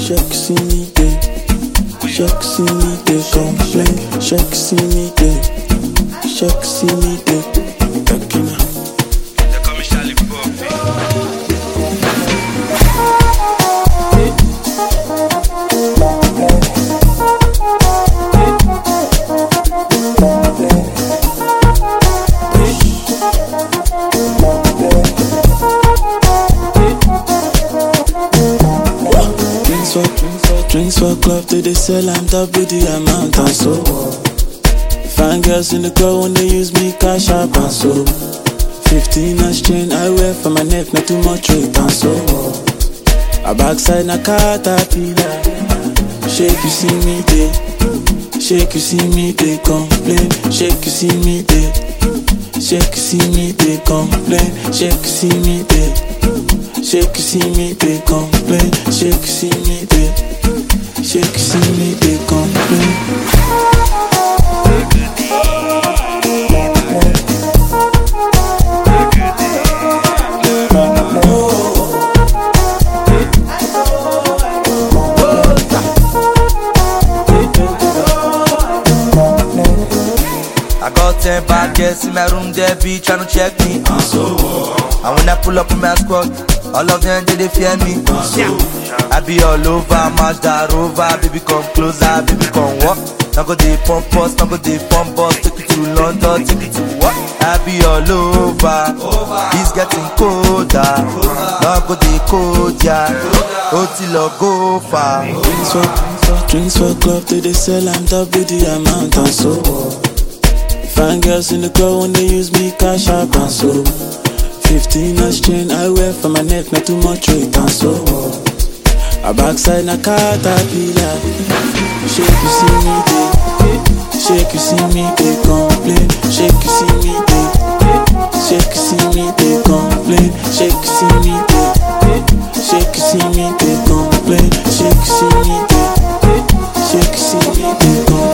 Shake see me day. Shake see me day. Complain. Shake see me day. Shake see me day. Takina. They call me Charlie Puppy. Drinks for club till they sell and double the amount and so. Fine girls in the club when they use me cash up and so. 15 inch chain I wear for my neck, not too much weight and so. A backside na caterpillar. Shake you see me day. Shake you see me day, complain. Shake you see me day. Shake you see me day, complain. Shake you see me day. Shake you see me day, complain. Shake you see me day. Shake you see me day, complain. I got 10 bad girls in my room, they be tryna check me. And when I pull up in my squad, all of them they fear me. I be all over, Mazda Rover, baby come closer, baby come walk. Now go dey pump us, now go dey pump us, take it to London, take it to what? I be all over, it's getting colder. Now go dey cold, yeah, till I go far. Drinks for club till they sell and double the amount and so. Fine girls in the club when they use me cash up and so. 15 inch chain I wear for my neck, not too much weight and so. A backside na caterpillar. Shake you see me day. Shake you see me day, complain. Shake you see me day. Shake you see me day, complain. Shake you see me day. Shake you see me day, complain. Shake you see me day. Shake you see me day, complain.